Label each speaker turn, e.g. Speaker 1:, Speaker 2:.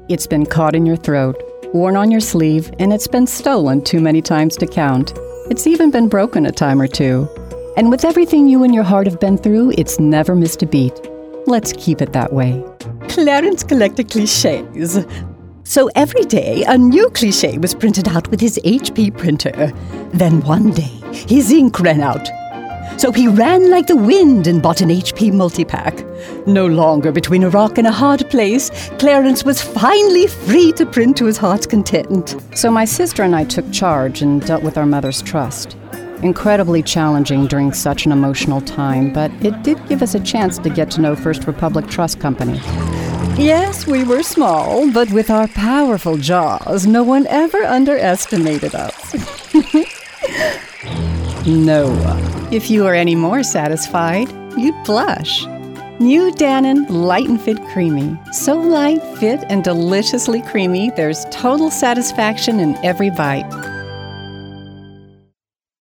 Speaker 1: It's been caught in your throat, worn on your sleeve, and it's been stolen too many times to count. It's even been broken a time or two. And with everything you and your heart have been through, it's never missed a beat. Let's keep it that way.
Speaker 2: Clarence collected cliches. So every day, a new cliche was printed out with his HP printer. Then one day, his ink ran out. So he ran like the wind and bought an HP multi-pack. No longer between a rock and a hard place, Clarence was finally free to print to his heart's content.
Speaker 1: So my sister and I took charge and dealt with our mother's trust. Incredibly challenging during such an emotional time, but it did give us a chance to get to know First Republic Trust Company.
Speaker 2: Yes, we were small, but with our powerful jaws, no one ever underestimated us.
Speaker 1: No. If you were any more satisfied, you'd blush. New Dannon Light and Fit Creamy. So light, fit, and deliciously creamy, there's total satisfaction in every bite.